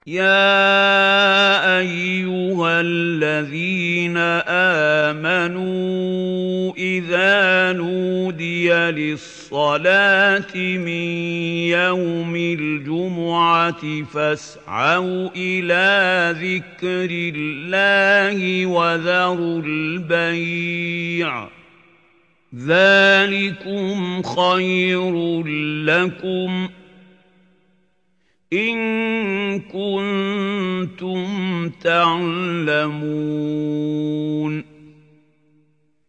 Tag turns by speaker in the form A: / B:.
A: يَا أَيُّهَا الَّذِينَ آمَنُوا إِذَا نُودِيَ لِلصَّلَاةِ مِن يَوْمِ الْجُمُعَةِ فَاسْعَوْا إِلَىٰ ذِكْرِ اللَّهِ وَذَرُوا الْبَيْعَ ۚ ذَٰلِكُمْ خَيْرٌ لَّكُمْ إِن كُنتُمْ تَعْلَمُونَ